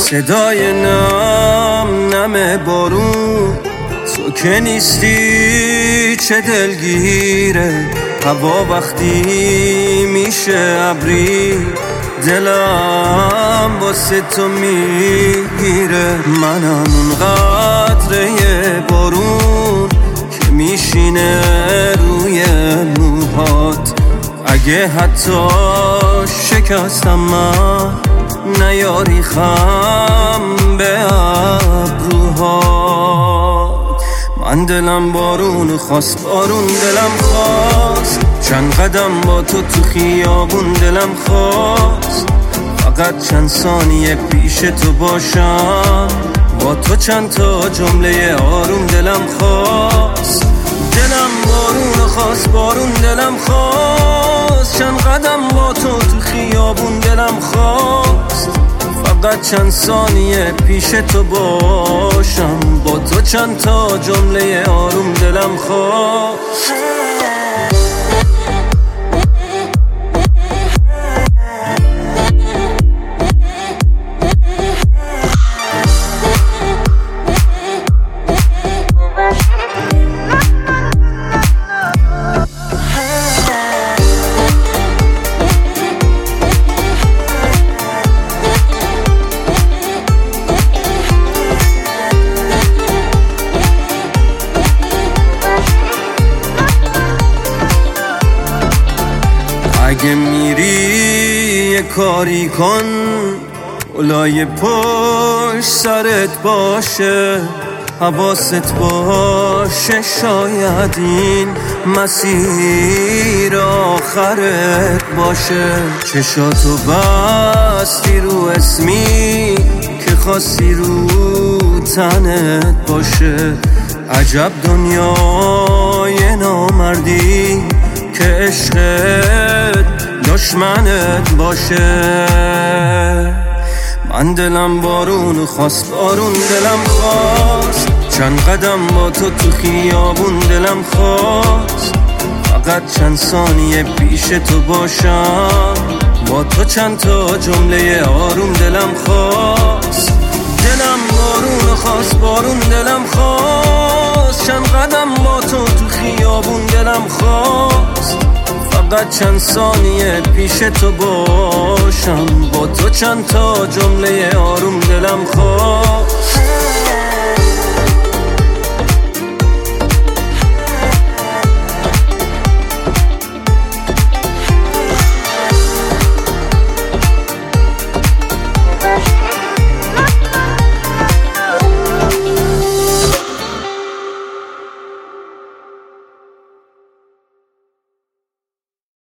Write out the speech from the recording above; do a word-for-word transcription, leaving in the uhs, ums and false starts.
صدای نم نم بارون، تو که نیستی چه دلگیره. هوا وقتی میشه ابری، دلم واسه تو میگیره. منم اون قطره بارون که میشینه روی موهات. اگه حتی شکستم من، نیاری خم به ابروهات. من دلم بارون خواست، بارون دلم خواست. چند قدم با تو تو خیابون دلم خواست. فقط چند ثانیه پیش تو باشم، با تو چند تا جمله آروم دلم خواست. دلم بارون خواست، بارون دلم خواست. چند قدم با تو تو خیابون دلم خواست. فقط چند ثانیه پیش تو باشم، با تو چند تا جمله آروم دلم خواست. اگه میری یه کاری کن، اولای پشت سرت باشه. حواست باشه شاید این مسیر آخرت باشه. چشاتو بستی رو اسمی که خاصی رو تنت باشه. عجب دنیای نامردی که عشقت دشمنت باشه. من دلم بارون خواست، بارون دلم خواست. چند قدم با تو تو خیابون دلم خواست. فقط چند ثانیه پیش تو باشم، با تو چند تا جمله آروم دلم خواست. دلم بارون خواست، بارون دلم خواست. چند قدم با تو تو خیابون دلم خواست. فقط چند ثانیه پیش تو باشم، با تو چند تا جمله آروم دلم خواست.